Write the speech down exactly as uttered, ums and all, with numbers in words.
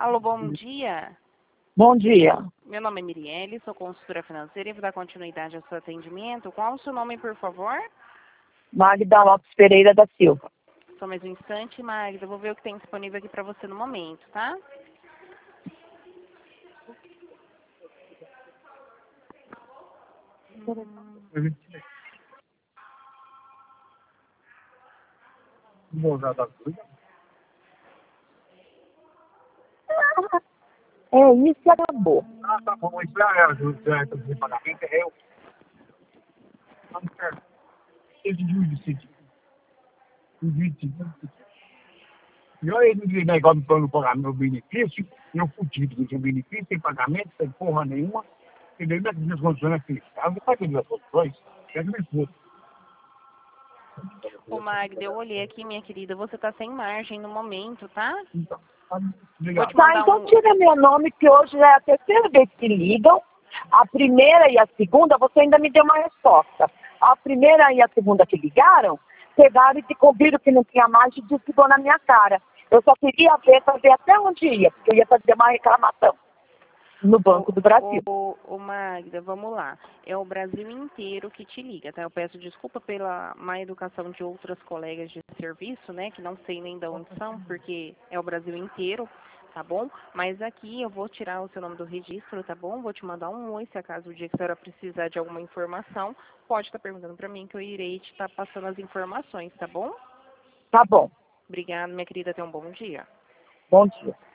Alô, bom dia. Bom dia. Meu nome é Mirielle, sou consultora financeira e vou dar continuidade ao seu atendimento. Qual o seu nome, por favor? Magda Lopes Pereira da Silva. Só mais um instante, Magda. Eu vou ver o que tem disponível aqui para você no momento, tá? Hum. É isso e acabou. Ah, tá bom. Isso é ajuda de pagamento. É eu. Esse de vinte. E olha esse negócio do plano pagar meu benefício. Eu fudido, não tinha benefício, sem pagamento, sem porra nenhuma. Entendeu? Minhas minhas condições aqui. Eu não faço minhas condições. É que me foda. Ô, Magda, eu olhei aqui, minha querida. Você tá sem margem no momento, tá? Então, tá, Vou obrigado. te Tá, mandar então um... tira meu nome, que hoje já é a terceira vez que ligam. A primeira e a segunda, você ainda me deu uma resposta. A primeira e a segunda que ligaram, pegaram e descobriram que não tinha mais e desligou na minha cara. Eu só queria ver, para ver até onde ia, porque eu ia fazer uma reclamação no Banco do Brasil. Ô, ô, Magda, vamos lá. É o Brasil inteiro que te liga, tá? Eu peço desculpa pela má educação de outras colegas de serviço, né? Que não sei nem de onde são, porque é o Brasil inteiro, tá bom? Mas aqui eu vou tirar o seu nome do registro, tá bom? Vou te mandar um oi, se acaso o dia que a senhora precisar de alguma informação, pode estar perguntando para mim que eu irei te estar passando as informações, tá bom? Tá bom. Obrigada, minha querida. Tenha um bom dia. Bom dia.